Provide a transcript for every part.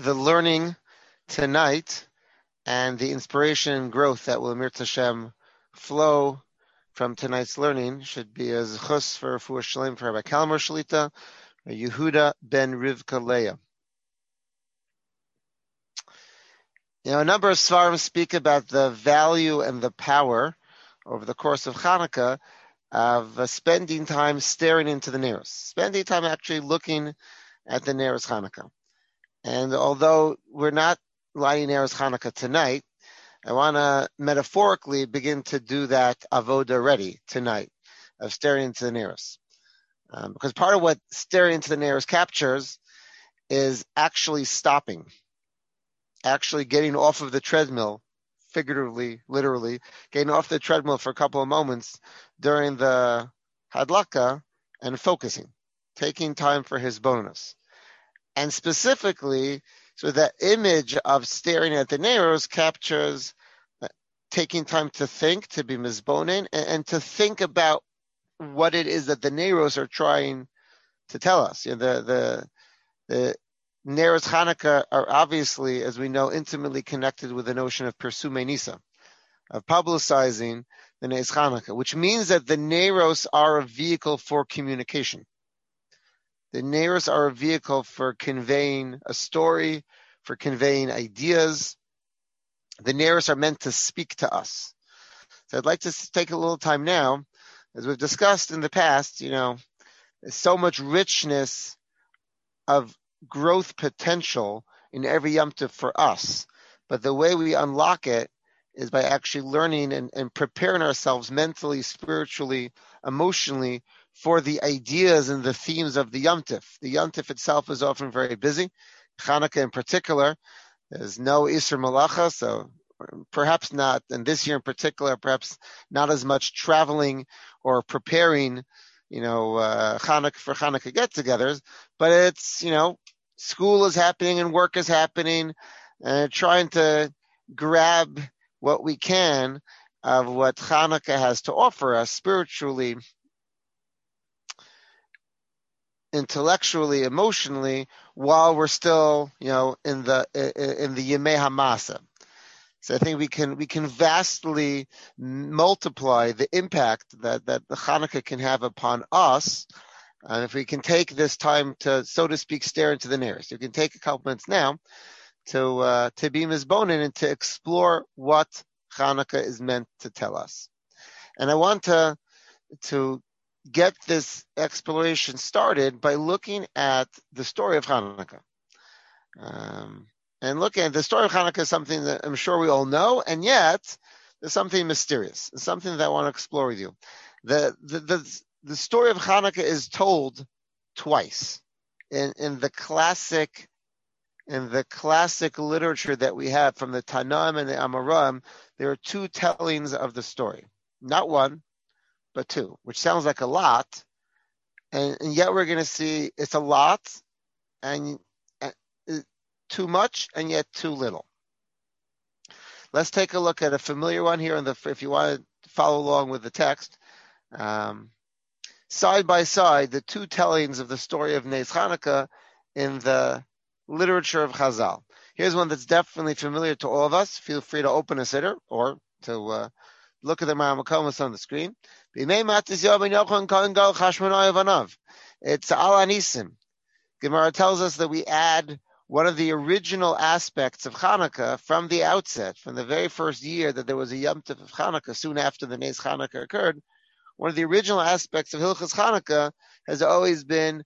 the learning tonight and the inspiration and growth that will Mir Hashem flow from tonight's learning should be a zechus for Refuah Shalem for Rabbi Kalmar Shalita, Yehuda ben Rivka Leah. A number of Svarim speak about the value and the power over the course of Hanukkah of spending time staring into the Neros, spending time actually looking at the Neros Hanukkah. And although we're not lighting Neros Hanukkah tonight, I want to metaphorically begin to do that avoda already tonight, of staring into the Neros. Because part of what staring into the Neros captures is actually stopping, actually getting off of the treadmill, figuratively, literally, getting off the treadmill for a couple of moments during the Hadlaka and focusing, taking time for his bonus. And specifically, so that image of staring at the Neros captures taking time to think, to be mizbonin, and to think about what it is that the Neros are trying to tell us. The Neros Hanukkah are obviously, as we know, intimately connected with the notion of Persumei Nisa, of publicizing the Neros Hanukkah, which means that the Neros are a vehicle for communication. The Neros are a vehicle for conveying a story, for conveying ideas. The Neros are meant to speak to us. So I'd like to take a little time now, as we've discussed in the past, there's so much richness of growth potential in every Yom Tov for us. But the way we unlock it is by actually learning and preparing ourselves mentally, spiritually, emotionally for the ideas and the themes of the Yom Tov. The Yom Tov itself is often very busy. Hanukkah in particular, there's no Isser Malacha, so perhaps not, and this year in particular, perhaps not as much traveling or preparing, Hanukkah for Hanukkah get-togethers, but it's, school is happening and work is happening, and trying to grab what we can of what Hanukkah has to offer us spiritually, intellectually, emotionally, while we're still, in the Yemei Hamasa. So I think we can vastly multiply the impact that the Hanukkah can have upon us, and if we can take this time to, so to speak, stare into the Neros. You can take a couple minutes now to be mizbonin and to explore what Hanukkah is meant to tell us. And I want to get this exploration started by looking at the story of Hanukkah. And looking at the story of Hanukkah is something that I'm sure we all know, and yet there's something mysterious. It's something that I want to explore with you. The story of Hanukkah is told twice in the classic literature that we have from the Tanaim and the Amoraim. There are two tellings of the story, not one, but two, which sounds like a lot, and yet we're going to see it's a lot, and too much, and yet too little. Let's take a look at a familiar one here, if you want to follow along with the text. Side by side, the two tellings of the story of Nes Hanukkah in the literature of Chazal. Here's one that's definitely familiar to all of us. Feel free to open a siddur or to look at the Maramakomas on the screen. It's Al Anisim. Gemara tells us that we add one of the original aspects of Hanukkah from the outset, from the very first year that there was a Yom Tov of Hanukkah, soon after the Nes Hanukkah occurred. One of the original aspects of Hilchas Hanukkah has always been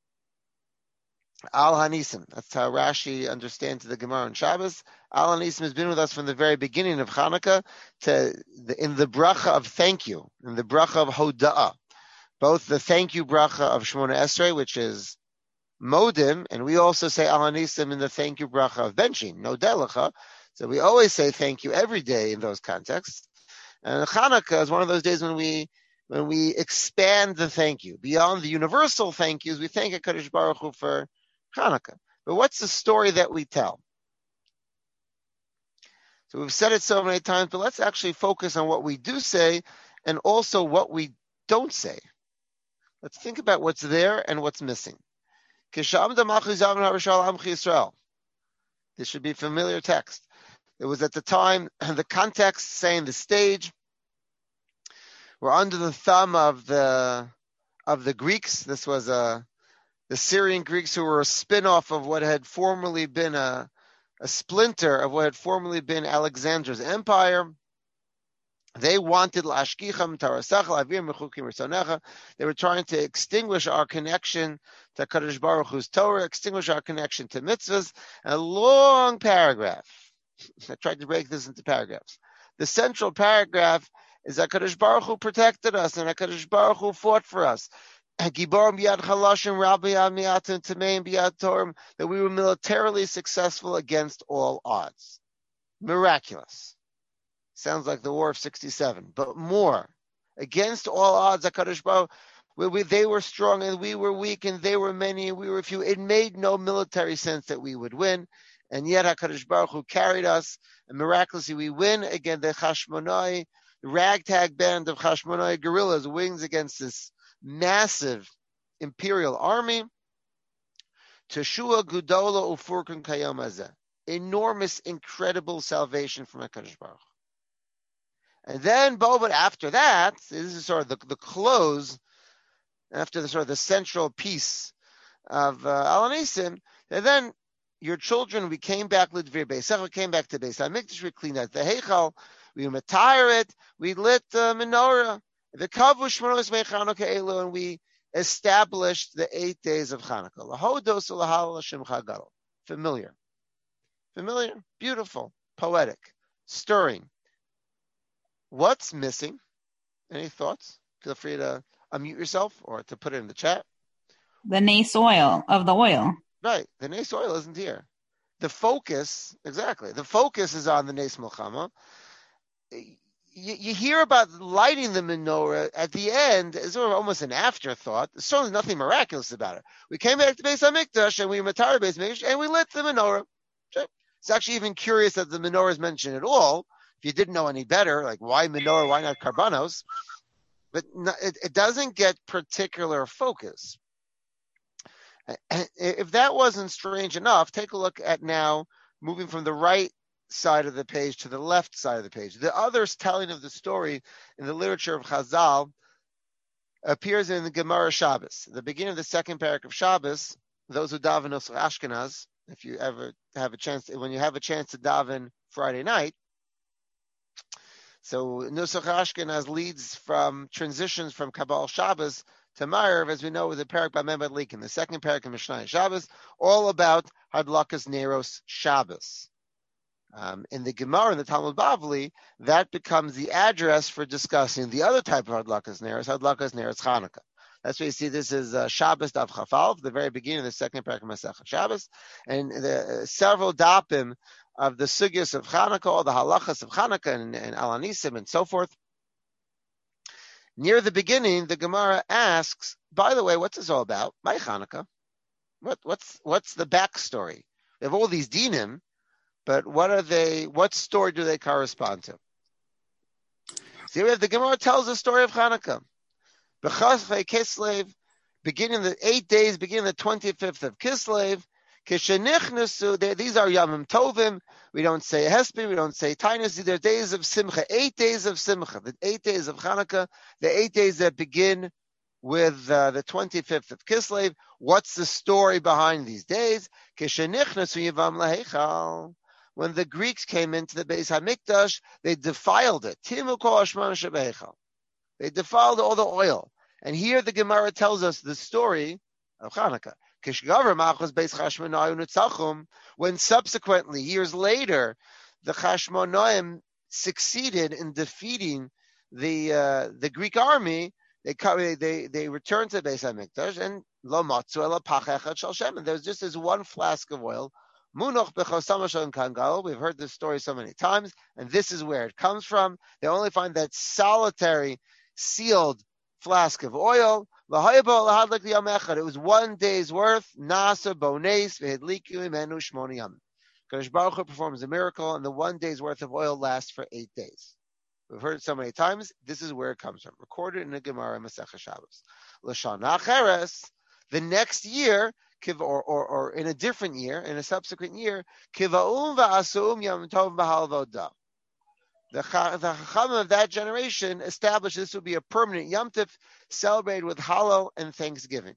Al Hanisim. That's how Rashi understands the Gemara on Shabbos. Al Hanisim has been with us from the very beginning of Hanukkah in the bracha of thank you, in the bracha of Hoda'ah. Both the thank you bracha of Shemona Esrei, which is Modim, and we also say Al Hanisim in the thank you bracha of Benching, no Delecha. So we always say thank you every day in those contexts. And Hanukkah is one of those days when we expand the thank you beyond the universal thank yous. We thank HaKadosh Baruch Hu for Hanukkah. But what's the story that we tell? So we've said it so many times, but let's actually focus on what we do say and also what we don't say. Let's think about what's there and what's missing. This should be familiar text. It was at the time, the context, saying the stage, were under the thumb of the Greeks. This was the Syrian Greeks, who were a spin-off of what had formerly been a splinter of what had formerly been Alexander's empire. They wanted la'ashkicham tarasecha la'avir mechukim risonecha. They were trying to extinguish our connection to Kadosh Baruch Hu's Torah, extinguish our connection to mitzvahs. A long paragraph. I tried to break this into paragraphs. The central paragraph is that Kadosh Baruch Hu protected us and that Kadosh Baruch Hu fought for us. That we were militarily successful against all odds. Miraculous. Sounds like the War of 67, but more. Against all odds, HaKadosh Baruch Hu, they were strong and we were weak and they were many and we were few. It made no military sense that we would win, and yet HaKadosh Baruch Hu carried us, and miraculously we win against the Chashmonai, the ragtag band of Chashmonai guerrillas, wings against this massive imperial army. Teshua Gudola Ufurkun Kayom Hazeh. Enormous, incredible salvation from HaKadosh Baruch Hu. And then, but after that, this is sort of the close, after the sort of the central piece of Al Hanisim, and then your children, we came back to Beis HaMikdash, we cleaned out the Heichal, we matire it, we lit the menorah, the Kavu Shmonos Mei Chanukah Elu, and we established the 8 days of Chanukah. Lahodos Lahal Hashem Chagadol. Familiar, beautiful, poetic, stirring. What's missing? Any thoughts? Feel free to unmute yourself or to put it in the chat. The nace oil of the oil. Right. The nace oil isn't here. The focus, exactly. The focus is on the nace milchama. You hear about lighting the menorah at the end as sort of almost an afterthought. There's certainly nothing miraculous about it. We came back to Beis HaMikdash and we matire Beis HaMikdash and we lit the menorah. It's actually even curious that the menorah is mentioned at all. If you didn't know any better, like why menorah, why not karbanos? But it doesn't get particular focus. If that wasn't strange enough, take a look at now, moving from the right side of the page to the left side of the page. The other telling of the story in the literature of Chazal appears in the Gemara Shabbos. The beginning of the second parak of Shabbos, those who daven Nusach Ashkenaz, if you ever have a chance, when you have a chance to daven Friday night, so Nusach Ashkenaz leads from transitions from Kabbalah Shabbos to Ma'ariv, as we know, with the parak by Mem Badlikin, the second parak of Mishnah Shabbos, all about Hadlakas Neros Shabbos. In the Gemara, in the Talmud Bavli, that becomes the address for discussing the other type of Hadlakas Neros Chanukah. That's why you see this is Shabbos Daf Chafal, the very beginning of the second parak of Masechet Shabbos, and the several dapim of the sugyas of Chanukah, all the halachas of Chanukah and Al Hanisim and so forth. Near the beginning, the Gemara asks, by the way, what's this all about? My Chanukah. What's the backstory? They have all these dinim, but what story do they correspond to? See, we have the Gemara tells the story of Chanukah. B'chasvei Kislev, beginning the 8 days, beginning the 25th of Kislev, these are Yamim Tovim. We don't say Hesped, we don't say Tainus. These are days of Simcha, 8 days of Simcha, the 8 days of Chanukah, the 8 days that begin with the 25th of Kislev. What's the story behind these days? When the Greeks came into the Beis HaMikdash, they defiled it. They defiled all the oil. And here the Gemara tells us the story of Chanukah. When subsequently, years later, the Chashmonaim succeeded in defeating the Greek army, they returned to Beis HaMikdash and lo matzu ela pach echad shel shemen. There was just this one flask of oil. Munoch b'chosam shel kangal. We've heard this story so many times, and this is where it comes from. They only find that solitary, sealed flask of oil. It was 1 day's worth. Nasa bones v'hidliku imenu shmoni yamim. Kadosh Baruch Hu performs a miracle, and the 1 day's worth of oil lasts for 8 days. We've heard it so many times. This is where it comes from. Recorded in the Gemara Masechet Shabbos. L'shana Cheres. The next year, or in a different year, in a subsequent year, Kiva'um va'asum Yom Tov b'halvodah. The Chacham of that generation established this would be a permanent Yom Tov celebrated with Hallel and Thanksgiving.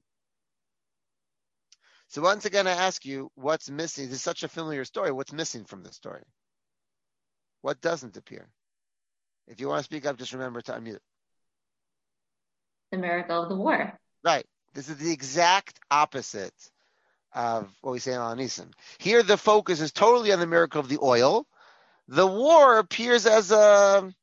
So once again, I ask you, what's missing? This is such a familiar story. What's missing from the story? What doesn't appear? If you want to speak up, just remember to unmute. The miracle of the war. Right. This is the exact opposite of what we say in Al Nisim. Here, the focus is totally on the miracle of the oil. The war appears as a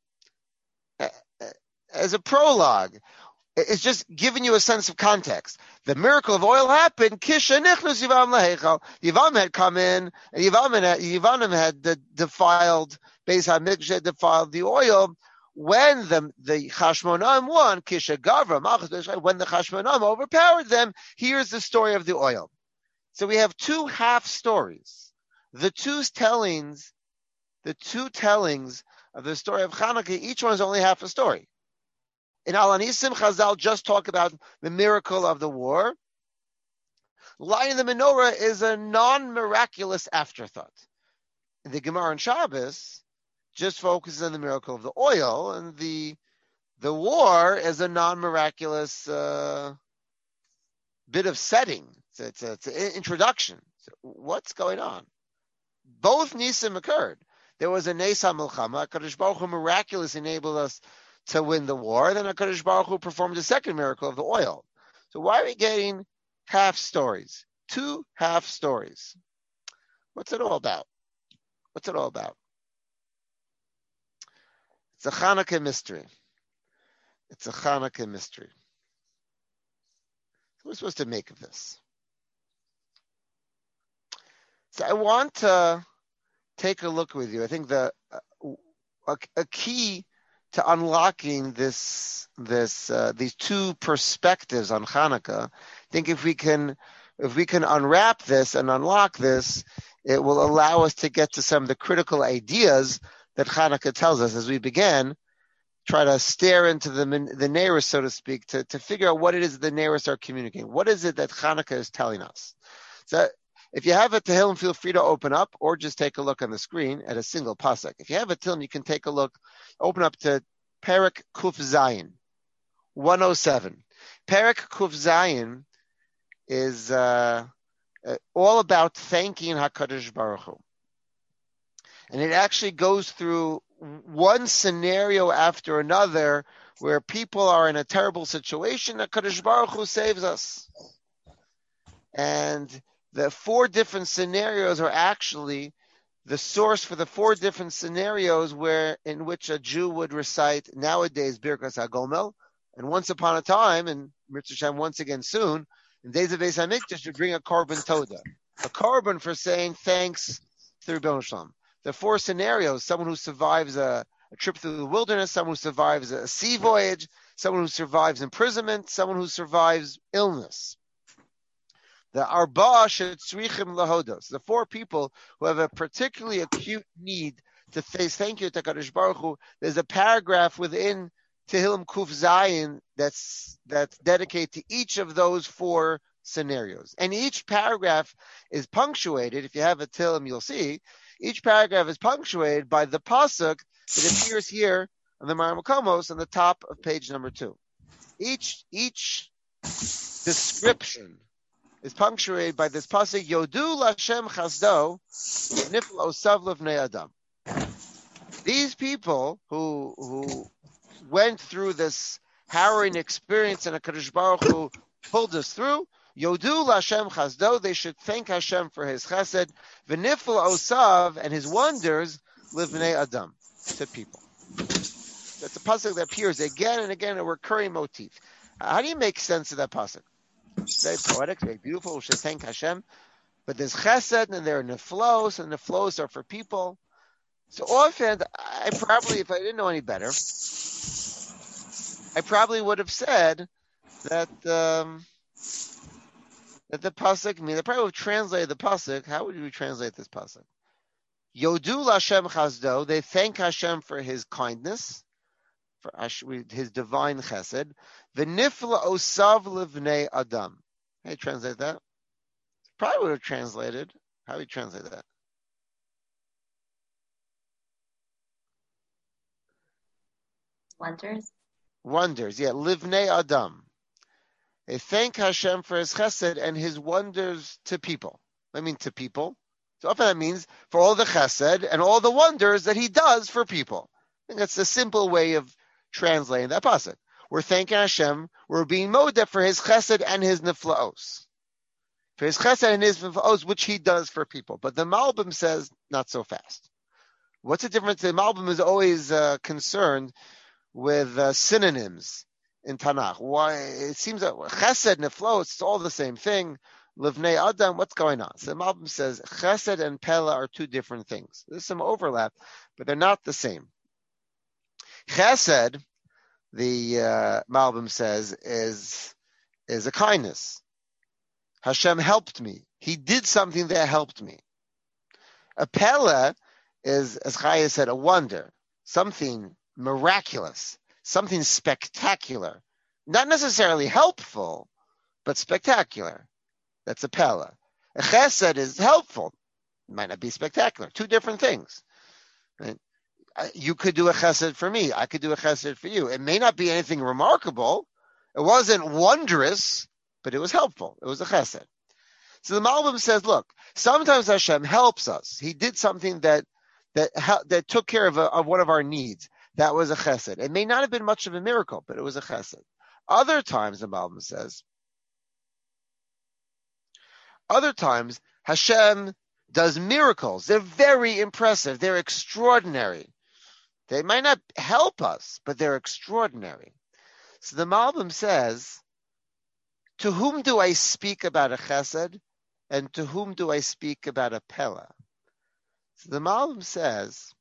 prologue. It's just giving you a sense of context. The miracle of oil happened. Kisha nichnus Yivam laheichal. Yivam had come in, and Yivanim had defiled, Beis HaMikdash had defiled the oil. When the Chashmonaim won, Kisha Gavra, when the Chashmonaim overpowered them, here's the story of the oil. So we have two half stories. The two tellings of the story of Hanukkah, each one is only half a story. In Al Nisim, Chazal just talk about the miracle of the war. Lighting the menorah is a non-miraculous afterthought. The Gemara on Shabbos just focuses on the miracle of the oil, and the war is a non-miraculous bit of setting. It's an introduction. So what's going on? Both Nisim occurred. There was a Nes HaMilchama. HaKadosh Baruch Hu miraculously enabled us to win the war. Then HaKadosh Baruch Hu performed the second miracle of the oil. So why are we getting half stories? Two half stories. What's it all about? What's it all about? It's a Hanukkah mystery. It's a Hanukkah mystery. What are we supposed to make of this? So I want to take a look with you. I think a key to unlocking these two perspectives on Hanukkah, I think if we can unwrap this and unlock this, it will allow us to get to some of the critical ideas that Hanukkah tells us as we begin. Try to stare into the Neiros, so to speak, to figure out what it is the Neiros are communicating. What is it that Hanukkah is telling us? So if you have a Tehillim, feel free to open up or just take a look on the screen at a single pasuk. If you have a Tehillim, you can take a look, open up to Perek Kuf Zayin, 107. Perek Kuf Zayin is all about thanking HaKadosh Baruch Hu. And it actually goes through one scenario after another where people are in a terrible situation, HaKadosh Baruch Hu saves us. And the four different scenarios are actually the source for the four different scenarios in which a Jew would recite nowadays Birkas HaGomel, and once upon a time, and Mitzvah Shem once again soon, in days of Beis HaMikdash, to bring a korban toda, a korban for saying thanks through Rebbeinu Shalom. The four scenarios: someone who survives a trip through the wilderness, someone who survives a sea voyage, someone who survives imprisonment, someone who survives illness. The Arba Shetzrichim Lahodos, the four people who have a particularly acute need to say thank you to HaKadosh Baruch Hu. There's a paragraph within Tehillim Kuf Zayin that's dedicated to each of those four scenarios. And each paragraph is punctuated. If you have a Tehillim, you'll see. Each paragraph is punctuated by the pasuk that appears here on the Mar Makomos on the top of page number 2. Each description is punctuated by this pasuk, Yodu Lashem Chasdo Niflo Osav Levnei Adam. These people who went through this harrowing experience and HaKadosh Baruch Hu pulled us through, Yodu Lashem Chasdo, they should thank Hashem for His Chesed, V'nifl Osav, and His wonders, Livnei Adam, to people. That's a pasuk that appears again and again, a recurring motif. How do you make sense of that pasuk? It's very poetic, very beautiful. We should thank Hashem, but there's Chesed and there are Niflos, and Niflos are for people. So often, I probably, if I didn't know any better, I probably would have said that the pasuk, I probably would have translated the pasuk. How would we translate this pasuk? Yodu Lashem Chazdo, they thank Hashem for His kindness, for His divine chesed. V'nifla osav livnei adam. How do you translate that? probably would have translated. How do you translate that? Wonders. Wonders, yeah. Livnei Adam. They thank Hashem for his chesed and his wonders to people. I mean, to people. So often that means for all the chesed and all the wonders that he does for people. I think that's a simple way of translating that pasuk. We're thanking Hashem. We're being modeh for his chesed and his neflaos. For his chesed and his neflaos, which he does for people. But the Malbim says, not so fast. What's the difference? The Malbim is always concerned with synonyms in Tanakh. Why? It seems that chesed, neflaos, it's all the same thing. Livnei Adam, what's going on? So the Malbim says chesed and pella are two different things. There's some overlap, but they're not the same. Chesed, the Malbim says, is a kindness. Hashem helped me. He did something that helped me. A pella is, as Chaya said, a wonder, something miraculous, something spectacular. Not necessarily helpful, but spectacular. That's a pella. A chesed is helpful. It might not be spectacular. Two different things. Right? You could do a chesed for me. I could do a chesed for you. It may not be anything remarkable. It wasn't wondrous, but it was helpful. It was a chesed. So the Malbim says, look, sometimes Hashem helps us. He did something that took care of one of our needs. That was a chesed. It may not have been much of a miracle, but it was a chesed. Other times, the Malbim says, Hashem does miracles. They're very impressive. They're extraordinary. They might not help us, but they're extraordinary. So the Malbim says, to whom do I speak about a chesed, and to whom do I speak about a pella? So the Malbim says,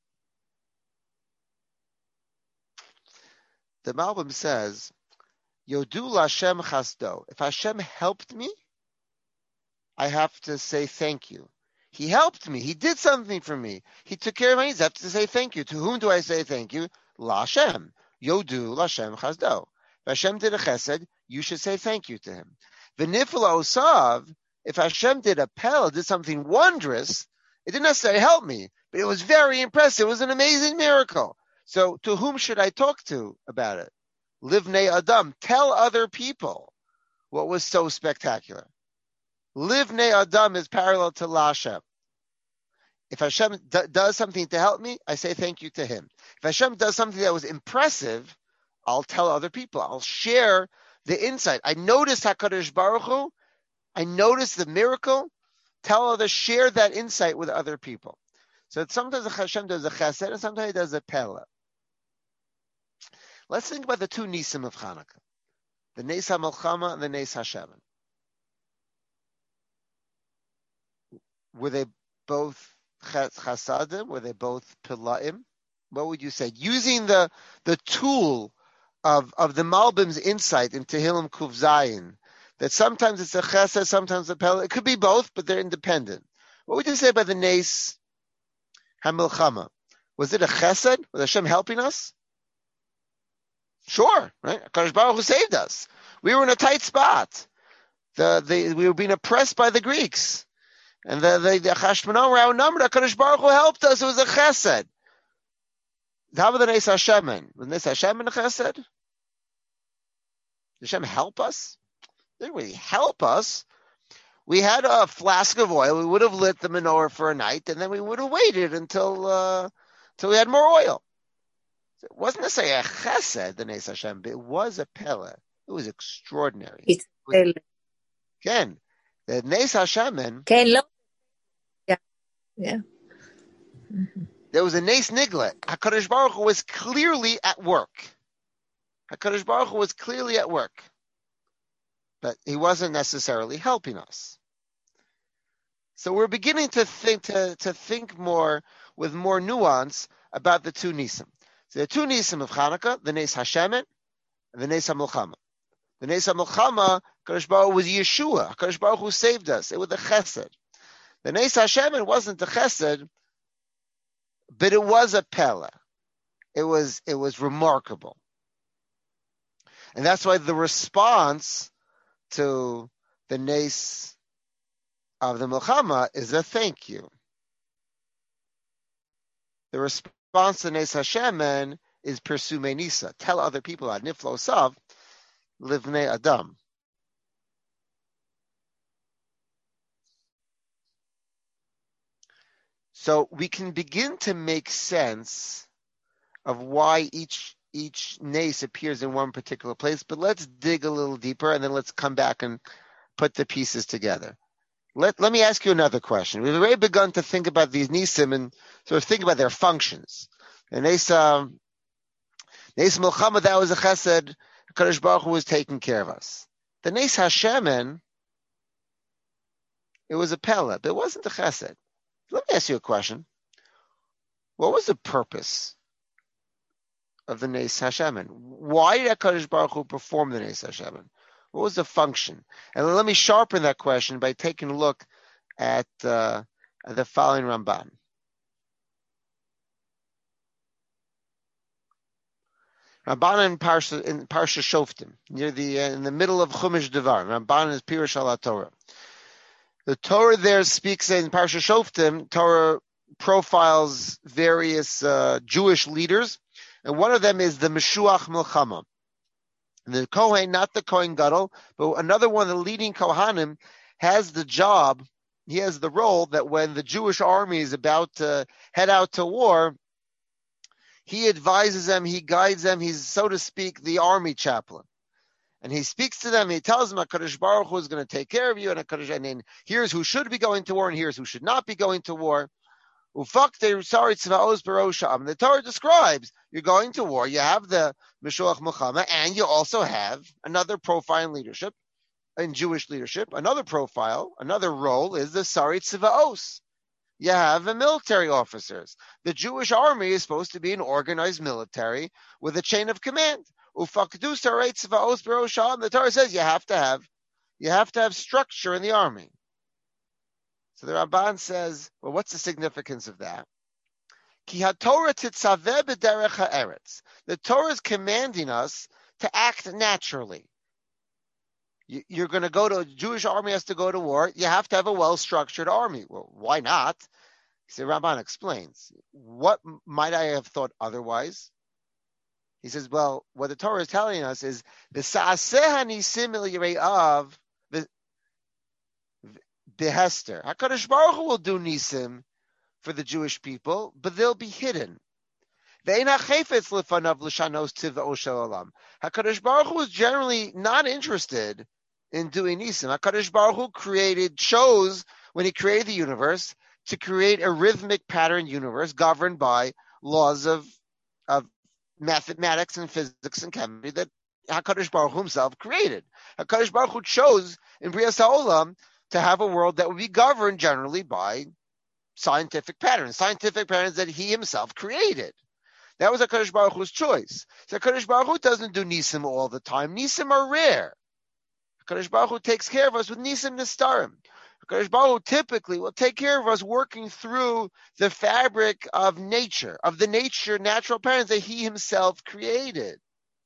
Yodu Lashem chasdo. If Hashem helped me, I have to say thank you. He helped me. He did something for me. He took care of my needs. I have to say thank you. To whom do I say thank you? Lashem. Yodu Lashem chasdo. If Hashem did a chesed, you should say thank you to him. V'nifla osav, if Hashem did a pel, did something wondrous, it didn't necessarily help me, but it was very impressive. It was an amazing miracle. So to whom should I talk to about it? Livnei Adam. Tell other people what was so spectacular. Livnei Adam is parallel to Lashem. If Hashem does something to help me, I say thank you to him. If Hashem does something that was impressive, I'll tell other people. I'll share the insight. I noticed HaKadosh Baruch Hu. I noticed the miracle. Tell others, share that insight with other people. So sometimes Hashem does a chesed and sometimes he does a pella. Let's think about the two nisim of Hanukkah. The Nes HaMelchama and the Nes HaShemen. Were they both chasadim? Were they both pilaim? What would you say? Using the tool of the Malbim's insight in Tehillim Kuf Zayin, that sometimes it's a chesed, sometimes a pella. It could be both, but they're independent. What would you say about the Nes HaMelchama? Was it a chesed? Was Hashem helping us? Sure, right? HaKadosh Baruch Hu saved us. We were in a tight spot. We were being oppressed by the Greeks. And the Chashmonaim were outnumbered. HaKadosh Baruch Hu helped us. It was a chesed. How about the Nes Hashemen? Was Nes Hashemen a chesed? Did Hashem help us? Didn't really help us. We had a flask of oil. We would have lit the menorah for a night, and then we would have waited until we had more oil. So it wasn't necessarily a chesed, the Nes Hashem, but it was a pella. It was extraordinary. It's pella. Again, the Nes Hashemen. Yeah. Mm-hmm. There was a Nes Niglet. HaKadosh Baruch Hu was clearly at work. HaKadosh Baruch Hu was clearly at work. But he wasn't necessarily helping us. So we're beginning to think more with more nuance about the two Nisim. So the two Nisim of Hanukkah, the Nes Hashemen and the Nes HaMelchama. The Nes HaMelchama, HaKadosh Baruch Hu was Yeshua. HaKadosh Baruch Hu saved us. It was a chesed. The Nes Hashemen wasn't a chesed, but it was a pella. It was remarkable. And that's why the response to the Nes of the Milchama is a thank you. The response to Nes Hashemen is pursue Nisa. Tell other people about Niflo Sav, Livnei Adam. So we can begin to make sense of why each Nes appears in one particular place, but let's dig a little deeper and then let's come back and put the pieces together. Let me ask you another question. We've already begun to think about these Nisim and sort of think about their functions. And Nes Milchama, that was a chesed. Kadosh Baruch Hu was taking care of us. The Nes Hashemen, it was a pella, but it wasn't a chesed. Let me ask you a question. What was the purpose of the Nes Hashemen? Why did HaKadosh Baruch Hu perform the Nes Hashemen? What was the function? And let me sharpen that question by taking a look at the following Ramban. Ramban in Parsha Shoftim, near the in the middle of Chumash Devar. Ramban is Pirush al Torah. The Torah there speaks in Parsha Shoftim. Torah profiles various Jewish leaders, and one of them is the Meshuach Milchama. The Kohen, not the Kohen Gadol, but another one of the leading Kohanim, has the job, he has the role that when the Jewish army is about to head out to war, he advises them, he guides them, he's, so to speak, the army chaplain. And he speaks to them, he tells them, HaKadosh Baruch Hu is going to take care of you, and here's who should be going to war, and here's who should not be going to war. The Torah describes you're going to war, you have the Meshuach Milchama, and you also have another profile in leadership, in Jewish leadership. Another profile, another role is the Sari Tzvaos. You have the military officers. The Jewish army is supposed to be an organized military with a chain of command. Ufakdu Sari Tzvaos B'Rosham. The Torah says you have to have structure in the army. So the Ramban says, well, what's the significance of that? Ki haTorah titzaveh b'derech ha'eretz. The Torah is commanding us to act naturally. You're going to go to, a Jewish army has to go to war. You have to have a well-structured army. Well, why not? So Ramban explains. What might I have thought otherwise? He says, well, what the Torah is telling us is the sa'aseh hanisim el yire'av Behester. HaKadosh Baruch Hu will do nisim for the Jewish people, but they'll be hidden. HaKadosh Baruch Hu is generally not interested in doing nisim. HaKadosh Baruch Hu chose, when he created the universe, to create a rhythmic pattern universe governed by laws of mathematics and physics and chemistry that HaKadosh Baruch Hu himself created. HaKadosh Baruch Hu chose in Brias HaOlam to have a world that would be governed generally by scientific patterns that he himself created. That was HaKadosh Baruch Hu's choice. So HaKadosh Baruch Hu doesn't do nisim all the time. Nisim are rare. HaKadosh Baruch Hu takes care of us with nisim nistarim. HaKadosh Baruch Hu typically will take care of us working through the fabric of nature, of the natural patterns that he himself created.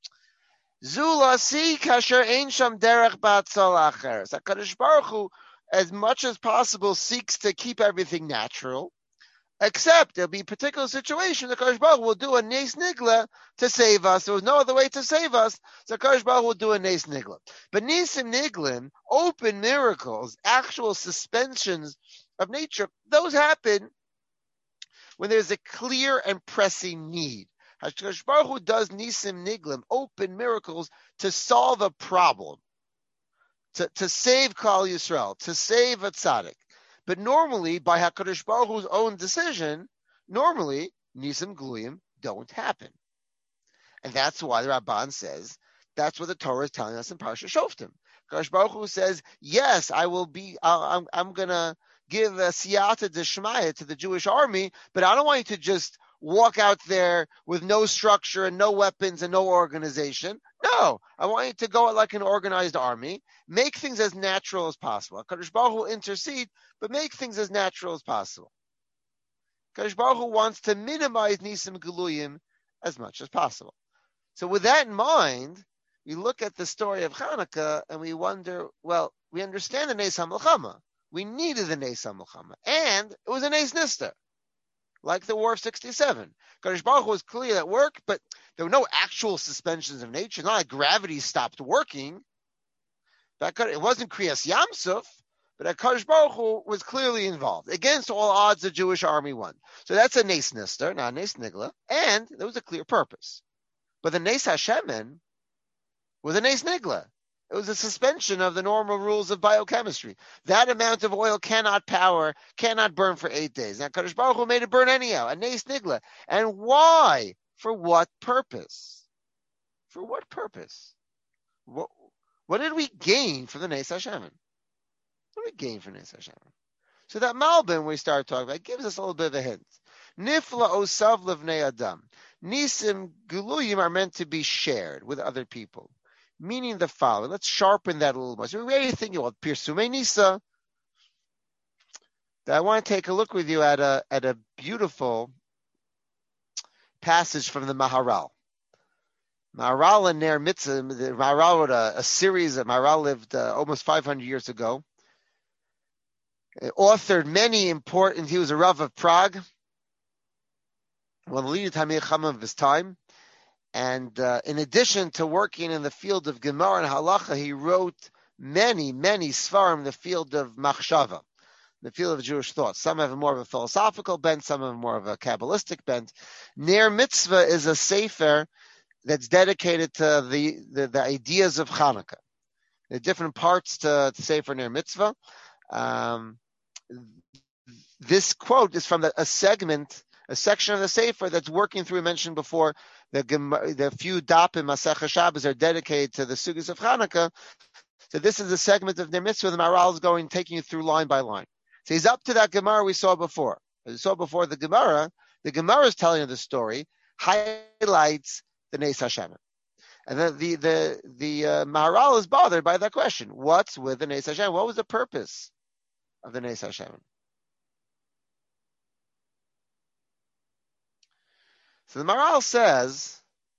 Zulasi kasher ein sham derech ba'atzal acheres. HaKadosh Baruch Hu, as much as possible, seeks to keep everything natural, except there'll be particular situations that HaKadosh Baruch Hu will do a nes nigla to save us. There was no other way to save us, so HaKadosh Baruch Hu will do a nes nigla. But nisim niglim, open miracles, actual suspensions of nature, those happen when there's a clear and pressing need. HaKadosh Baruch Hu does nisim niglim, open miracles, to solve a problem, to save Klal Yisrael, to save a tzaddik. But normally, by HaKadosh Baruch Hu's own decision, normally, nisim gluyim don't happen. And that's why the Ramban says, that's what the Torah is telling us in Parsha Shoftim. HaKadosh Baruch Hu says, yes, I'm going to give a siyata d'shmaya to the Jewish army, but I don't want you to just walk out there with no structure and no weapons and no organization. No, I want you to go out like an organized army, make things as natural as possible. HaKadosh Baruch Hu will intercede, but make things as natural as possible. HaKadosh Baruch Hu wants to minimize nisim geluyim as much as possible. So with that in mind, we look at the story of Hanukkah and we wonder, well, we understand the Nes HaMilchama. We needed the Nes HaMilchama. And it was a Nes Nister, like the War of 67. Kadosh Baruch Hu was clearly at work, but there were no actual suspensions of nature. Not like gravity stopped working. It wasn't Kriyas Yamsuf, but Kadosh Baruch Hu was clearly involved. Against all odds, the Jewish army won. So that's a Nes Nister, not a Nes Nigla, and there was a clear purpose. But the Nes HaShemen was a Nes Nigla. It was a suspension of the normal rules of biochemistry. That amount of oil cannot burn for 8 days. Now, Kadosh Baruch Hu made it burn anyhow, a Nes Nigla. And why? For what purpose? For what purpose? What did we gain from the Nes HaShemen? What did we gain from Nes HaShemen? So that Malbim we start talking about gives us a little bit of a hint. Nifla osav levnei adam. Nisim guluyim are meant to be shared with other people. Meaning the following. Let's sharpen that a little more. So we're already thinking about Pirsumei Nisa. I want to take a look with you at a beautiful passage from the Maharal. Maharal and Ner Mitzvah. Maharal wrote a series. Maharal lived almost 500 years ago. Authored many important. He was a Rav of Prague, one of the leading Talmidei Chacham of his time. And in addition to working in the field of Gemara and Halacha, he wrote many, many Sfarim in the field of Machshava, the field of Jewish thought. Some have more of a philosophical bent, some have more of a Kabbalistic bent. Ner Mitzvah is a sefer that's dedicated to the ideas of Hanukkah. There are different parts to Sefer Ner Mitzvah. This quote is from a section of the Sefer that's working through, I mentioned before, the few dapim Masechah Shabbos are dedicated to the sugyas of Hanukkah. So this is a segment of Ner Mitzvah. The Maharal is taking you through line by line. So he's up to that Gemara we saw before. As we saw before, the Gemara is telling you the story, highlights the Nes HaShemen. And then the Maharal is bothered by that question. What's with the Nes HaShemen? What was the purpose of the Nes HaShemen? So the Maharal says,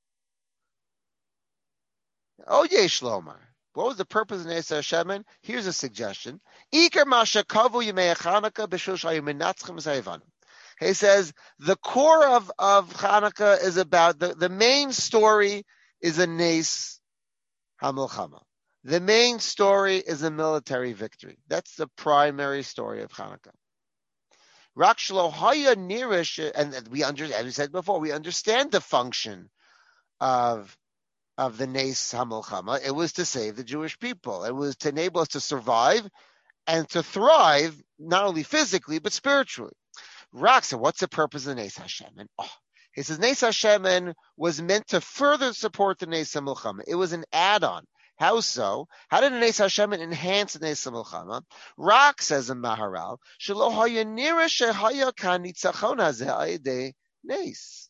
"Oh, Yesh Lomar. What was the purpose of Nes HaShemen? Here's a suggestion. Iker Masha Kavu Yemei Chanukah B'Shul Shayu Menatzchem Zayvanim." He says the core of Chanukah is about the main story is a Nes HaMilchama. The main story is a military victory. That's the primary story of Chanukah. Rak shelo haya nirish, and we understand, as we said before, we understand the function of the Nes HaMilchama. It was to save the Jewish people. It was to enable us to survive and to thrive, not only physically, but spiritually. Rak, so what's the purpose of the Nes HaShemen? He says Nes HaShemen was meant to further support the Nes HaMilchama. It was an add-on. How so? How did the Nes HaShemen enhance the Nes HaMilchama? Rak, says in Maharal, Shelo haya nira shehaya kan nitzachon hazeh ayidei Nes.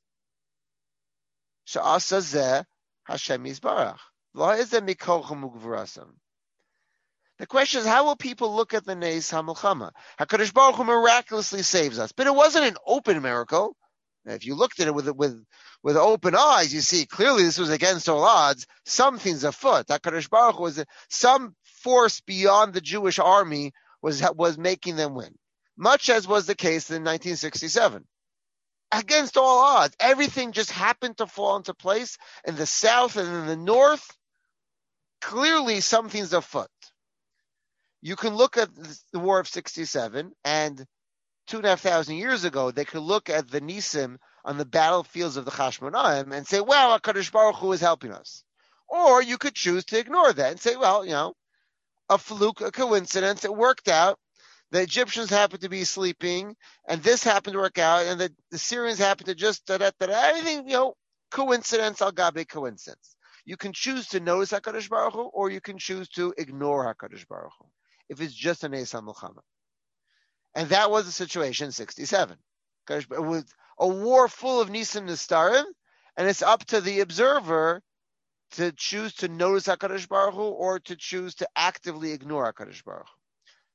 She'asa zeh Hashem Yisbarach. Lo hazeh mikolchem ugvurasam. The question is, how will people look at the Nes HaMilchama? HaKadosh Baruch Hu miraculously saves us. But it wasn't an open miracle. If you looked at it with open eyes, you see clearly this was against all odds. Something's afoot. HaKadosh Baruch Hu was some force beyond the Jewish army was making them win, much as was the case in 1967. Against all odds, everything just happened to fall into place in the south and in the north. Clearly, something's afoot. You can look at the War of 67 and 2,500 years ago, they could look at the Nisim on the battlefields of the Chashmonaim and say, well, HaKadosh Baruch Hu is helping us. Or you could choose to ignore that and say, well, a fluke, a coincidence, it worked out. The Egyptians happened to be sleeping, and this happened to work out, and the Syrians happened to just, everything, coincidence, al-gabe coincidence. You can choose to notice HaKadosh Baruch Hu, or you can choose to ignore HaKadosh Baruch Hu, if it's just a Nes HaMilchama. And that was the situation in 67. It was a war full of Nisim Nistarim, and it's up to the observer to choose to notice HaKadosh Baruch Hu or to choose to actively ignore HaKadosh Baruch Hu.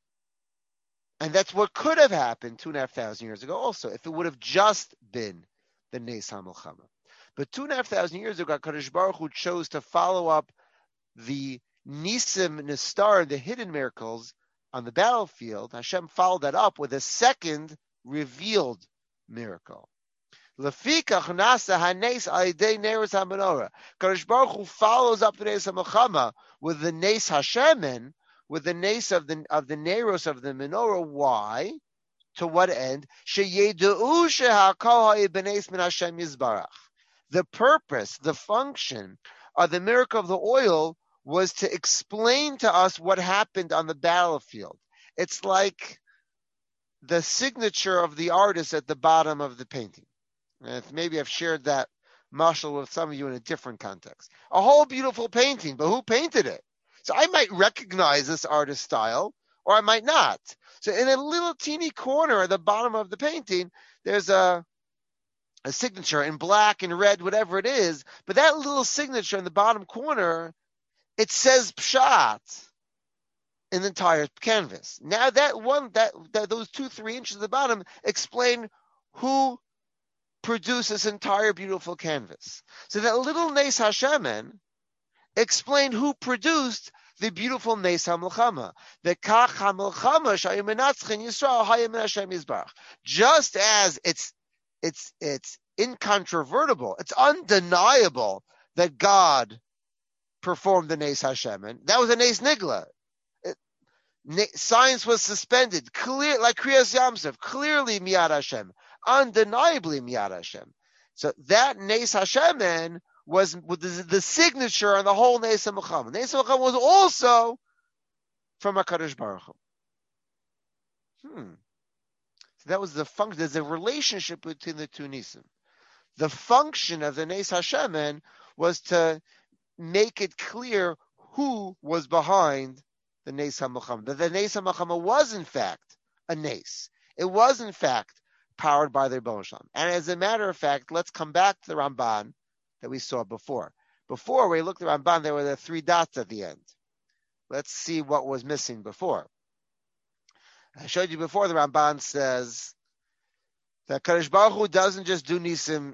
And that's what could have happened 2,500 years ago also, if it would have just been the Nes HaMilchama. But 2,500 years ago, HaKadosh Baruch Hu chose to follow up the Nisim Nistar, the hidden miracles, on the battlefield, Hashem followed that up with a second revealed miracle. Lefikach nasa hanes alidei neros hamenorah. Kadosh Baruch Hu follows up the Nes HaMilchama with the Nes Hashemen, with the Nes of the neros of the menorah. Why? To what end? Sheyedu shehakol ha'ibnes min Hashem Yisbarach. The purpose, the function of the miracle of the oil was to explain to us what happened on the battlefield. It's like the signature of the artist at the bottom of the painting. And maybe I've shared that mashal with some of you in a different context. A whole beautiful painting, but who painted it? So I might recognize this artist style, or I might not. So in a little teeny corner at the bottom of the painting, there's a signature in black and red, whatever it is. But that little signature in the bottom corner, it says pshat in the entire canvas. Now that those 2-3 inches at the bottom explain who produced this entire beautiful canvas. So that little Nes Hashemen explained who produced the beautiful Nes HaMilchama. The Kach HaMilchama Shayim Menatzchen Yisrael Hayim Min Hashem Yisbarach. Just as it's incontrovertible, it's undeniable that God performed the Nes Hashemen. That was a Nes Nigla. Science was suspended, clear like Kriyas Yamsuf, clearly Miyad Hashem, undeniably Miyad Hashem. So that Nes Hashemen was the signature on the whole Nes HaMilchama. Nes HaMilchama was also from HaKadosh Baruch Hu. So that was the function. There's a relationship between the two Nisim. The function of the Nes Hashemen was to make it clear who was behind the Nes HaMilchama. That the Nes HaMilchama was in fact a Nes. It was in fact powered by the Rebbeinu Shalom. And as a matter of fact, let's come back to the Ramban that we saw before. Before we looked at the Ramban, there were the 3 dots at the end. Let's see what was missing before. I showed you before the Ramban says that Kadosh Baruch Hu doesn't just do Nisim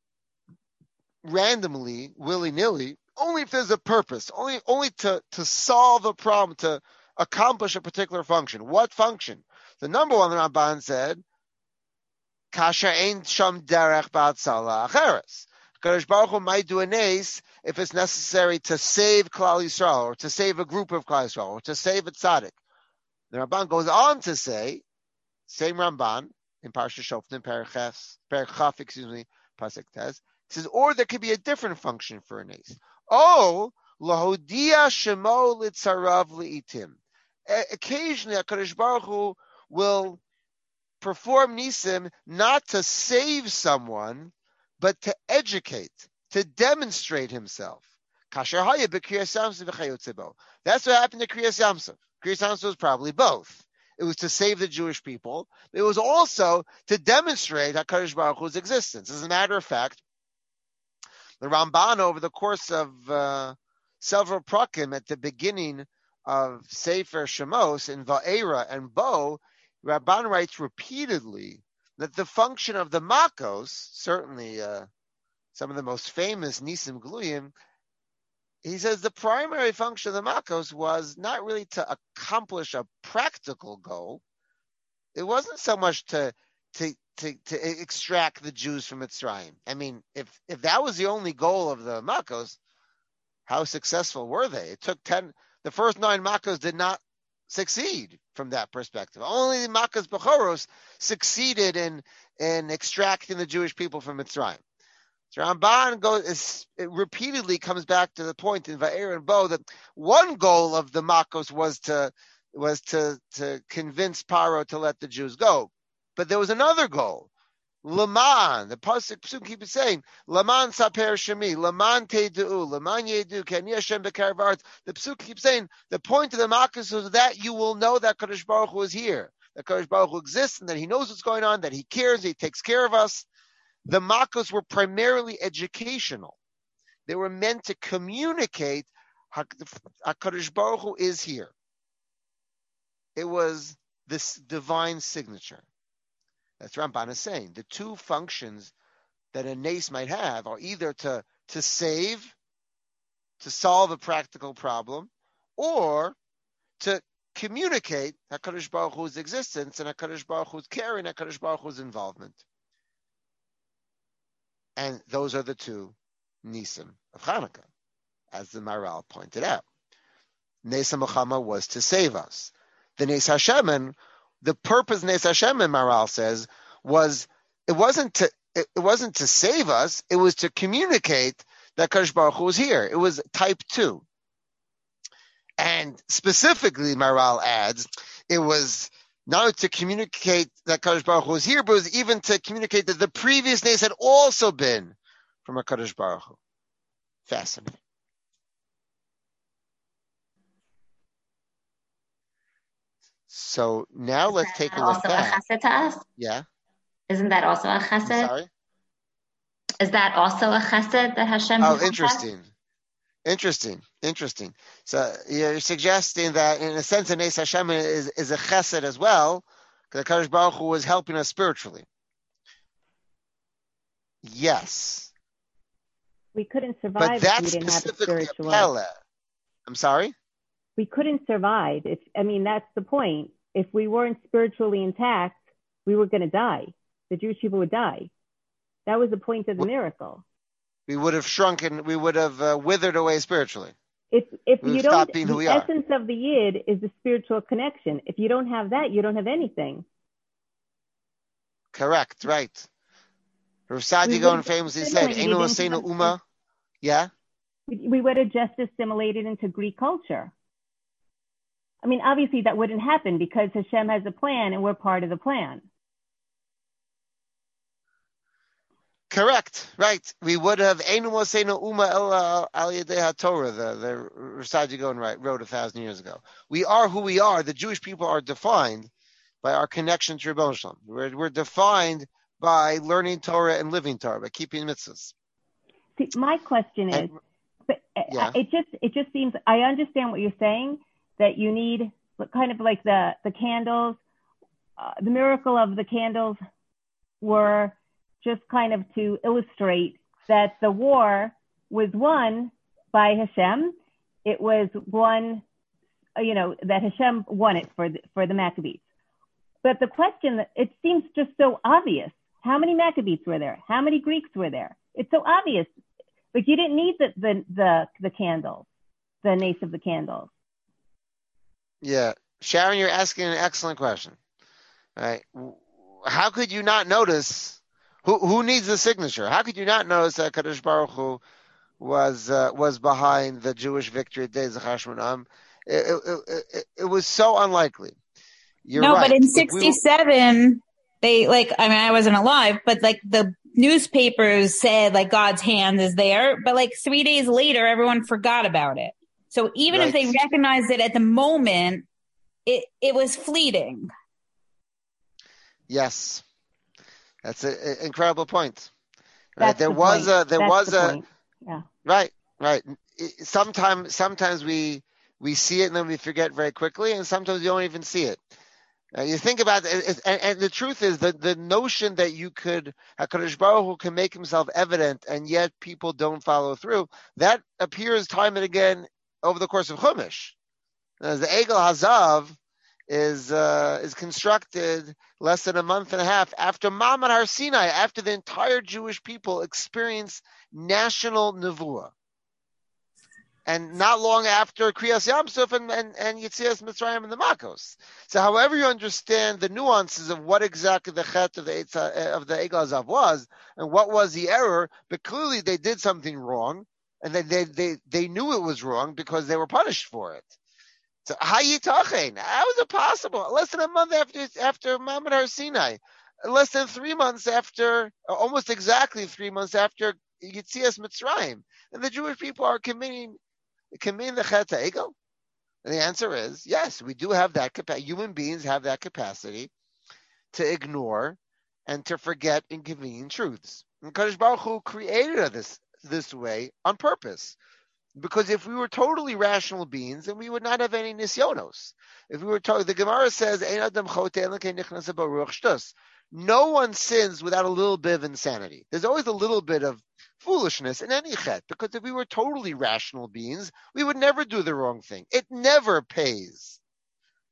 randomly, willy-nilly, only if there's a purpose, only to solve a problem, to accomplish a particular function. What function? The number one, the Ramban said, Kasha ein sham derech ba'atzala acheres. Kadosh Baruch Hu might do a nes if it's necessary to save Klal Yisrael, or to save a group of Klal Yisrael, or to save a tzaddik. The Ramban goes on to say, same Ramban in Parsha Shoftim, Perek Chaf, Pasuk Tez, says, or there could be a different function for a nes. Oh, lahodia shemo litzarav liitim. Occasionally, HaKadosh Baruch Hu will perform nisim not to save someone, but to educate, to demonstrate himself. That's what happened to Kriyas Yamsuf. Kriyas Yamsuf was probably both. It was to save the Jewish people. It was also to demonstrate HaKadosh Baruch Hu's existence. As a matter of fact, the Ramban, over the course of several prakim at the beginning of Sefer Shemos in Va'era and Bo, Ramban writes repeatedly that the function of the Makos, certainly some of the most famous Nisim Gluyim, he says the primary function of the Makos was not really to accomplish a practical goal. It wasn't so much to extract the Jews from Mitzrayim. I mean, if that was the only goal of the Makos, how successful were they? It took 10. The first 9 Makos did not succeed from that perspective. Only the Makos Bechoros succeeded in extracting the Jewish people from Mitzrayim. So Ramban it repeatedly comes back to the point in Va'er and Bo that one goal of the Makos was to convince Paro to let the Jews go. But there was another goal. Laman, the Pasuk keeps saying, Laman saper shemi, Laman te'du'u, Laman yedu, K'ani Hashem b'karav haaretz. The Pasuk keeps saying, the point of the Makos was that you will know that Kadosh Baruch Hu is here, that Kadosh Baruch Hu exists, and that He knows what's going on, that He cares, He takes care of us. The Makos were primarily educational. They were meant to communicate HaKadosh Baruch Hu is here. It was this divine signature. That's what Ramban is saying. The two functions that a nes might have are either to save, to solve a practical problem, or to communicate HaKadosh Baruch Hu's existence and HaKadosh Baruch Hu's care and HaKadosh Baruch Hu's involvement. And those are the two Nisim of Hanukkah, as the Maharal pointed out. Nes HaMilchama was to save us. The Nes HaShemen, the purpose Nes HaShemen, Maharal says, was it wasn't to save us, it was to communicate that HaKadosh Baruch Hu was here. It was type 2. And specifically, Maharal adds, it was not only to communicate that HaKadosh Baruch Hu was here, but it was even to communicate that the previous days had also been from HaKadosh Baruch Hu. Fascinating. So now let's take a look back. Also a chesed to us? Yeah. Isn't that also a chesed? I'm sorry? Is that also a chesed that Hashem Oh, has done? Interesting. So you're suggesting that in a sense, Nes Hashem is a chesed as well, because HaKadosh Baruch Hu was helping us spiritually. Yes. We couldn't survive But if that's we didn't have a specifically a spiritual. Pele. I'm sorry? We couldn't survive. That's the point. If we weren't spiritually intact, we were going to die. The Jewish people would die. That was the point of the miracle. We would have shrunken, we would have withered away spiritually. If We you would don't, stop being who we the are. essence of the Yid is the spiritual connection. If you don't have that, you don't have anything. Correct, right. Rav Saadia We Gaon would famously have said, assimilated Einu into Aseinu the- Uma. Yeah? We would have just assimilated into Greek culture. I mean, obviously that wouldn't happen because Hashem has a plan and we're part of the plan. Correct, right. We would have Einu Aseinu Uma al Yedei HaTorah, the Rav Saadia Gaon wrote 1,000 years ago. We are who we are. The Jewish people are defined by our connection to Rebbeinu Shalom. We're defined by learning Torah and living Torah, by keeping mitzvahs. See, my question is, Yeah. it just seems, I understand what you're saying, that you need kind of like the candles, the miracle of the candles were just kind of to illustrate that the war was won by Hashem. It was won, that Hashem won it for the Maccabees. But the question, it seems just so obvious. How many Maccabees were there? How many Greeks were there? It's so obvious. But you didn't need the candles, the nace of the candles. Yeah. Sharon, you're asking an excellent question. Right? How could you not notice who needs the signature? How could you not notice that Kadosh Baruch Hu was behind the Jewish victory at Dei Zachar Shmonam? It was so unlikely. You're right. But in 67, I wasn't alive, but the newspapers said God's hand is there, but 3 days later, everyone forgot about it. So even if they recognized it at the moment, it was fleeting. Yes. That's an incredible point. Right? There was a yeah. Right. Sometimes we see it and then we forget very quickly, and sometimes you don't even see it. You think about it, and the truth is that the notion that HaKadosh Baruch Hu can make himself evident, and yet people don't follow through, that appears time and again over the course of Chumash. The Egel Hazav is constructed less than a month and a half after Ma'amad Har Sinai, after the entire Jewish people experienced national nevuah. And not long after Kriyas Yamsuf and Yetzias Mitzrayim and the Makos. So however you understand the nuances of what exactly the chet of the Egel Hazav was, and what was the error, but clearly they did something wrong, and they knew it was wrong because they were punished for it. So how is it possible? Less than a month after Ma'amad Har Sinai, less than 3 months after, almost exactly 3 months after Yetzias Mitzrayim, and the Jewish people are committing the Chet HaEgel? And the answer is yes. We do have that capacity. Human beings have that capacity to ignore and to forget inconvenient truths. And Kadosh Baruch Hu created us this way on purpose. Because if we were totally rational beings, then we would not have any nisyonos. If we were the Gemara says, "Ein adam chote elokei nichnas baruch shtus." No one sins without a little bit of insanity. There's always a little bit of foolishness in any chet, because if we were totally rational beings, we would never do the wrong thing. It never pays.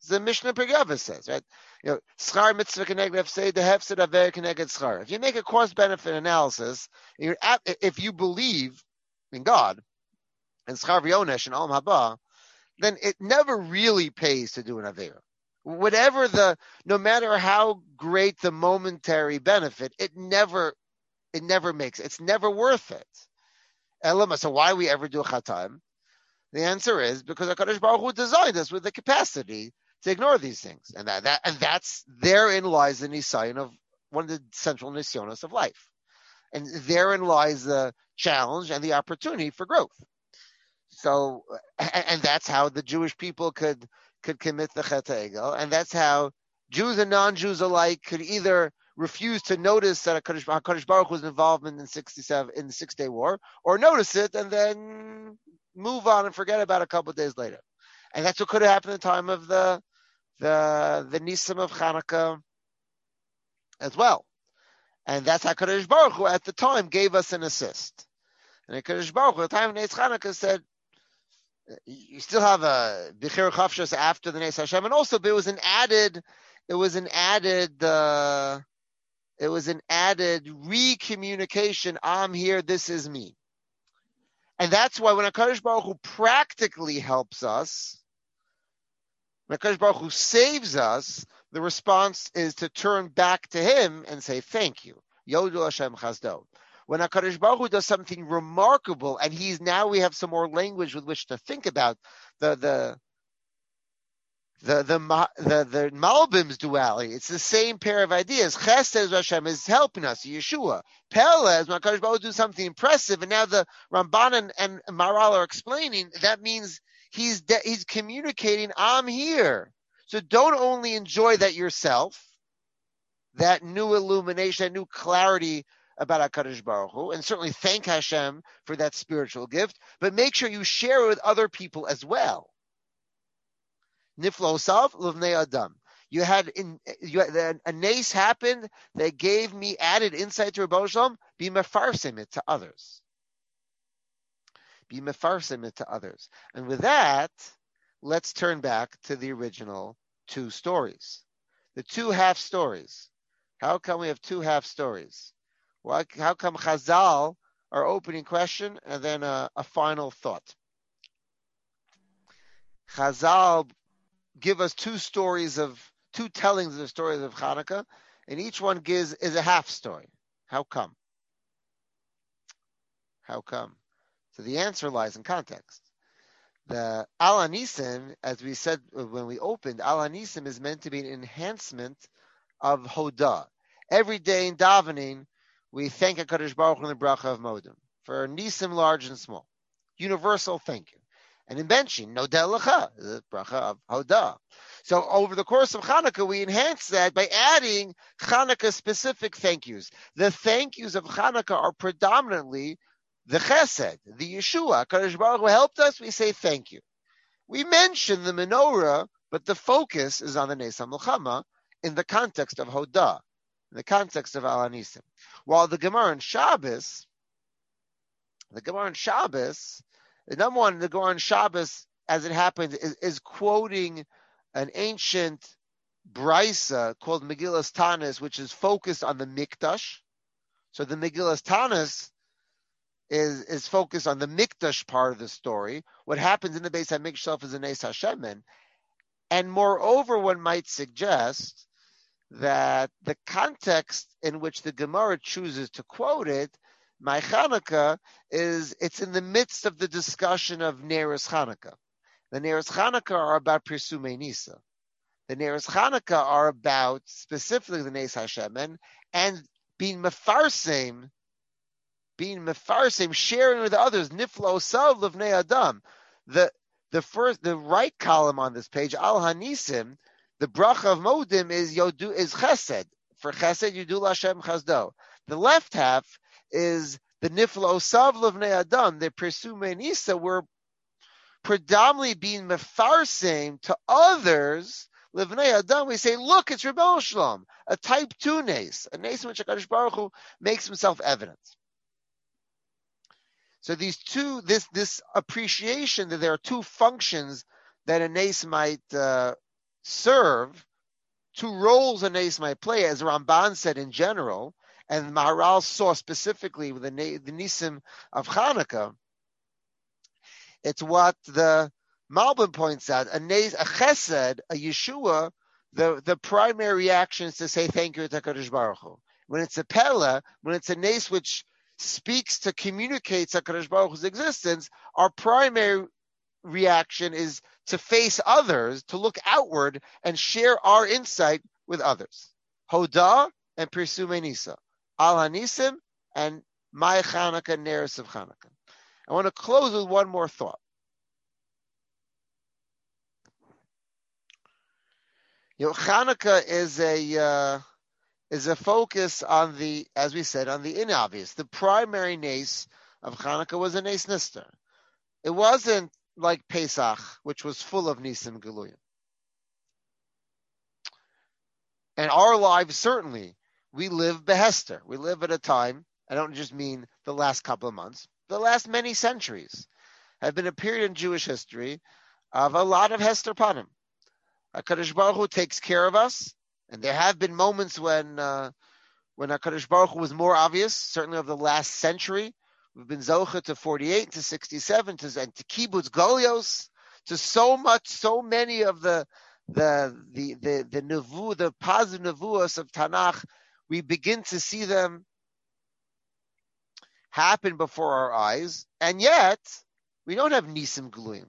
the Mishnah Pergava says, right? Schar mitzvah keneged hefsed, the hefsed aver keneged schar. If you make a cost-benefit analysis, if you believe in God and schar v'yonesh and olam haba, then it never really pays to do an avera. No matter how great the momentary benefit, it never makes, it's never worth it. So why we ever do chatam? The answer is because HaKadosh Baruch Hu designed us with the capacity to ignore these things. And that's therein lies the nisayon of one of the central nisyonos of life. And therein lies the challenge and the opportunity for growth. So, and that's how the Jewish people could commit the Chet HaEgel, and that's how Jews and non-Jews alike could either refuse to notice that HaKadosh Baruch was involvement in 67 in the 6-Day War, or notice it and then move on and forget about it a couple of days later. And that's what could have happened at the time of the Nisim of Hanukkah as well. And that's how HaKadosh Baruch Hu at the time gave us an assist. And HaKadosh Baruch Hu at the time of Neis Hanukkah said, you still have a Bechir Chavshos after the Neis Hashem, and also it was an added re-communication. I'm here, this is me. And that's why when HaKadosh Baruch Hu practically helps us, when HaKadosh Baruch Hu saves us, the response is to turn back to Him and say, thank you. Yodu Hashem Chazdo. When HaKadosh Baruch Hu does something remarkable, and we have some more language with which to think about the Malbim's duality. It's the same pair of ideas. Chesed Hashem is helping us, Yeshua. Pele is when HaKadosh Baruch Hu do something impressive, and now the Ramban and Maral are explaining, that means he's communicating, I'm here. So don't only enjoy that yourself, that new illumination, that new clarity about HaKadosh Baruch Hu, and certainly thank Hashem for that spiritual gift, but make sure you share it with other people as well. Niflo Sav Livnei Adam. You had a nace happened that gave me added insight to Rebbe Shalom. Be mefarsim it to others. Be mefarsim it to others. And with that, let's turn back to the original two stories. The two half stories. How come we have two half stories? Well, how come Chazal, our opening question, and then a final thought? Chazal give us two tellings of the stories of Hanukkah, and each one is a half story. How come? How come? So the answer lies in context. The Al Hanisim, as we said when we opened, Al Hanisim is meant to be an enhancement of Hodah. Every day in davening, we thank HaKadosh Baruch Hu in the bracha of Modim for Nisim large and small. Universal thank you. And in benching, Nodeh Lecha, the bracha of Hodah. So over the course of Hanukkah, we enhance that by adding Hanukkah-specific thank yous. The thank yous of Hanukkah are predominantly the Chesed, the Yeshua. HaKadosh Baruch Hu helped us, we say thank you. We mention the menorah, but the focus is on the Nes HaMilchama in the context of Hodah, in the context of Al Hanisim. While the Gemara in Shabbos, number one, the Gemara in Shabbos, as it happens, is quoting an ancient brisa called Megillas Tanis, which is focused on the Mikdash. So the Megillas Tanis is focused on the Mikdash part of the story. What happens in the Beis HaMikdash is a Nes Hashem. And moreover, one might suggest that the context in which the Gemara chooses to quote it, my Chanukah, it's in the midst of the discussion of Neres Chanukah. The Neres Chanukah are about Pirsumei Nisa. The Neres Chanukah are about specifically the Nes Hashem and being mefarsim, sharing with others. Niflo Sav Livnei Adam. The right column on this page, Al Hanisim, the bracha of Modim is Chesed. For Chesed, Yodul Hashem Chazdo. The left half is the Niflo Sav Livnei Adam. The Pirsumei Nisa were predominantly being mefarsim to others. Livnei Adam, we say, look, it's Rebbe Shalom, a type 2 nes, a nes in which HaKadosh Baruch Hu makes himself evident. So this appreciation that there are two functions that a nes might serve two roles a nes might play, as Ramban said in general, and Maharal saw specifically with the Nisim of Hanukkah. It's what the Malbim points out. A chesed, a Yeshua, the primary reaction is to say thank you to HaKadosh Baruch Hu. When it's a Pella, when it's a nes which speaks to communicate HaKadosh Baruch Hu's existence, our primary reaction is to face others, to look outward and share our insight with others. Hoda and Pirsume Nisa. Al Hanisim and Mai Chanukah, Neres of Chanukah. I want to close with one more thought. Chanukah is a focus on the, as we said, on the inobvious. The primary nes of Chanukah was a nes nister. It wasn't like Pesach, which was full of Nisim Geluyim. And our lives, certainly, we live behester. We live at a time, I don't just mean the last couple of months, the last many centuries have been a period in Jewish history of a lot of Hester Panim. HaKadosh Baruch Hu takes care of us, and there have been moments when HaKadosh Baruch Hu was more obvious, certainly of the last century. We've been Zocha to 48, to 67, and to Kibbutz Golios, to so many of the nevu, the positive nevuos of Tanakh. We begin to see them happen before our eyes, and yet we don't have Nisim Geluyim.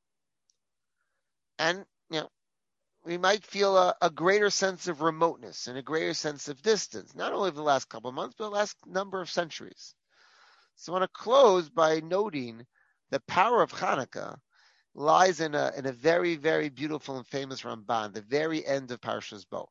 And we might feel a greater sense of remoteness and a greater sense of distance, not only of the last couple of months, but the last number of centuries. So I want to close by noting the power of Hanukkah lies in a very, very beautiful and famous Ramban, the very end of Parshas Bo.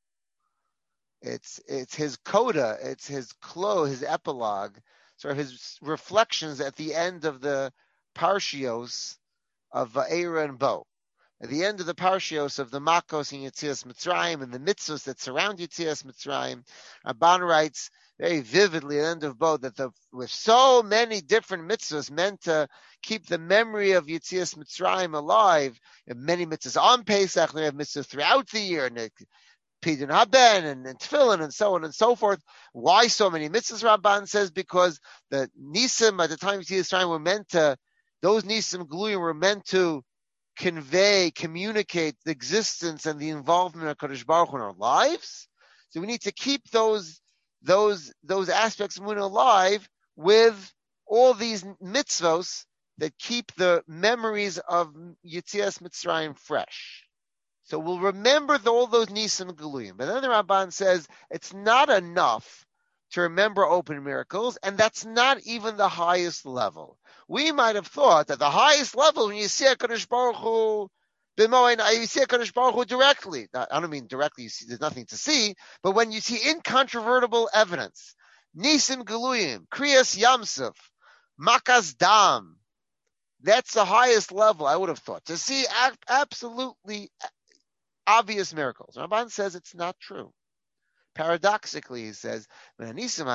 It's his coda, it's his his epilogue, sort of his reflections at the end of the Parshios of Va'era and Bo. At the end of the Parshios of the Makos and Yetzias Mitzrayim and the mitzvahs that surround Yetzias Mitzrayim, Ramban writes very vividly at the end of Bo that with so many different mitzvahs meant to keep the memory of Yetzias Mitzrayim alive, and many mitzvahs on Pesach, we have mitzvahs throughout the year, and Pidyon Haben and Tefillin and so on and so forth. Why so many mitzvahs? Ramban says because the Nisim at the time of Yetzias Mitzrayim were meant to, those Nisim Geluyim were meant to communicate the existence and the involvement of Kadosh Baruch Hu in our lives. So we need to keep those aspects of Emunah alive with all these mitzvos that keep the memories of Yetzias Mitzrayim fresh. So we'll remember all those Nisim Geluyim. But then the Ramban says it's not enough to remember open miracles, and that's not even the highest level. We might have thought that the highest level, when you see HaKadosh Baruch Hu, you see HaKadosh Baruch Hu directly. I don't mean directly, you see, there's nothing to see, but when you see incontrovertible evidence, Nisim Geluyim, Kriyas Yamsuf, Makas Dam, that's the highest level, I would have thought, to see absolutely obvious miracles. Ramban says it's not true. Paradoxically, he says, when you see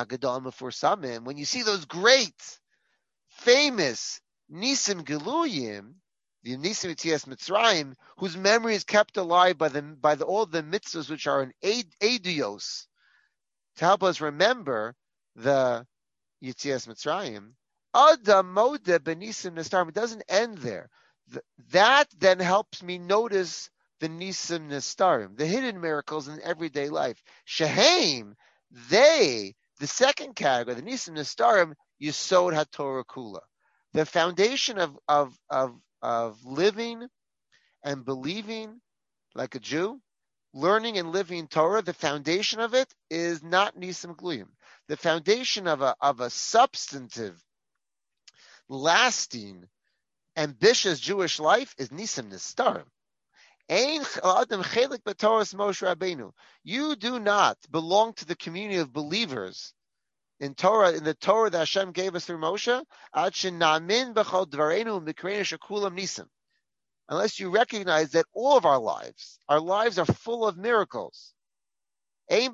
those great, famous Nisim Geluyim, the Nisim Yetzias Mitzrayim, whose memory is kept alive by all the mitzvahs which are in Eidios, to help us remember the Yetzias Mitzrayim, Adam Modeh B'Nisim Nestarim. It doesn't end there. That then helps me notice the Nisim Nestarim, the hidden miracles in everyday life. Sheheim, the second category, the Nisim Nestarim, Yesod HaTorah Kula. The foundation of living and believing like a Jew, learning and living Torah, the foundation of it is not Nisim Geluyim. The foundation of a substantive, lasting, ambitious Jewish life is Nisim Nestarim. You do not belong to the community of believers in the Torah that Hashem gave us through Moshe, unless you recognize that all of our lives are full of miracles. There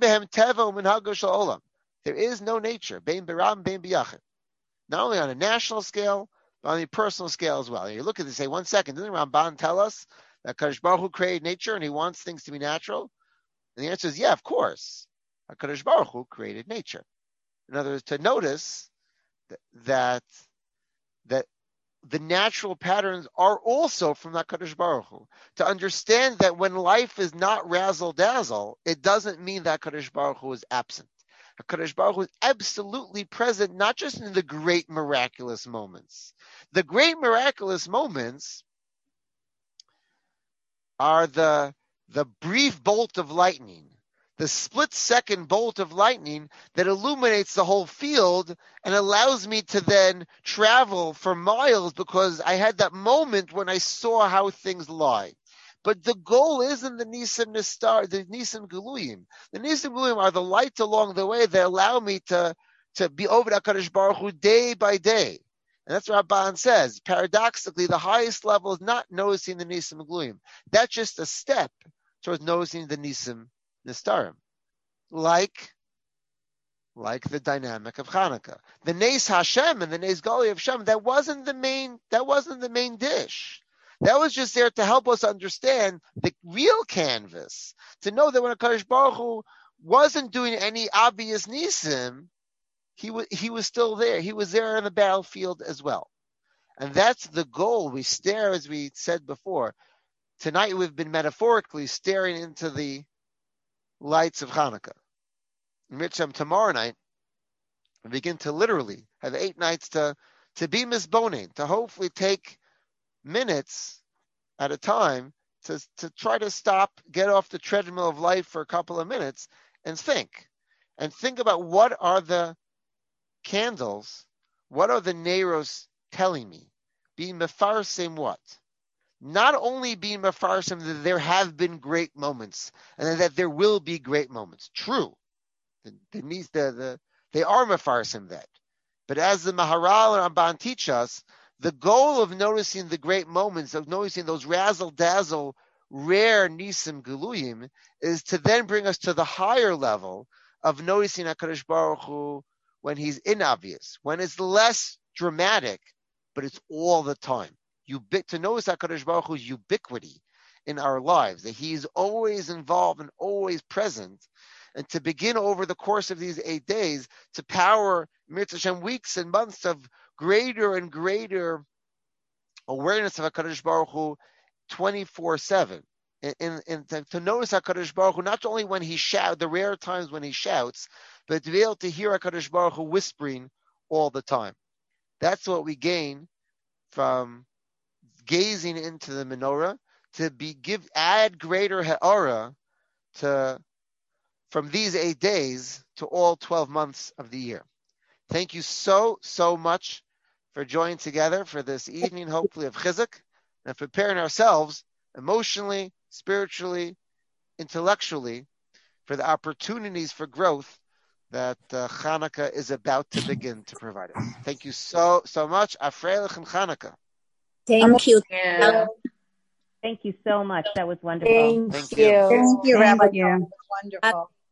is no nature, not only on a national scale, but on a personal scale as well. And you look at this and say, 1 second, didn't Ramban tell us that Kadosh Baruch Hu created nature and he wants things to be natural? And the answer is, yeah, of course. HaKadosh Baruch Hu created nature. In other words, to notice that the natural patterns are also from HaKadosh Baruch Hu. To understand that when life is not razzle-dazzle, it doesn't mean that HaKadosh Baruch Hu is absent. HaKadosh Baruch Hu is absolutely present, not just in the great miraculous moments. The great miraculous moments are the brief bolt of lightning, the split-second bolt of lightning that illuminates the whole field and allows me to then travel for miles because I had that moment when I saw how things lie. But the goal isn't the Nisim Nistar, the Nisim Geluyim. The Nisim Geluyim are the lights along the way that allow me to be over HaKadosh Baruch Hu day by day. And that's what Rabban says. Paradoxically, the highest level is not noticing the Nisim Geluyim. That's just a step towards noticing the Nisim Nistarim. Like the dynamic of Hanukkah. The Nes Hashem and the Nes Gali of Hashem, that wasn't the main dish. That was just there to help us understand the real canvas, to know that when HaKadosh Baruch Hu wasn't doing any obvious nisim, he was still there. He was there on the battlefield as well. And that's the goal. We stare, as we said before. Tonight we've been metaphorically staring into the lights of Hanukkah. Mitzvah tomorrow night, we begin to literally have 8 nights to be misboning, to hopefully take minutes at a time to try to stop, get off the treadmill of life for a couple of minutes and think about what are the candles, what are the Neiros telling me? Being mefarsim what? Not only being mefarsim that there have been great moments and that there will be great moments. True. They are mefarsim that. But as the Maharal and Ramban teach us, the goal of noticing the great moments, of noticing those razzle-dazzle, rare Nisim Geluyim, is to then bring us to the higher level of noticing HaKadosh Baruch Hu when he's inobvious, when it's less dramatic, but it's all the time. To notice HaKadosh Baruch Hu's ubiquity in our lives, that he's always involved and always present, and to begin over the course of these 8 days to power Mitzvah Hashem weeks and months of greater and greater awareness of HaKadosh Baruch Hu 24/7. And to notice HaKadosh Baruch Hu not only when he shouts, the rare times when he shouts, but to be able to hear HaKadosh Baruch Hu whispering all the time. That's what we gain from gazing into the menorah, to add greater ha'ara from these 8 days to all 12 months of the year. Thank you so much for joining together for this evening, hopefully of Chizuk, and preparing ourselves emotionally, spiritually, intellectually for the opportunities for growth that Hanukkah is about to begin to provide us. Thank you so much. Afreilichem Hanukkah. Thank you. Yeah. Thank you so much. That was wonderful. Thank you. Thank you, Rabbi. Thank you. Wonderful.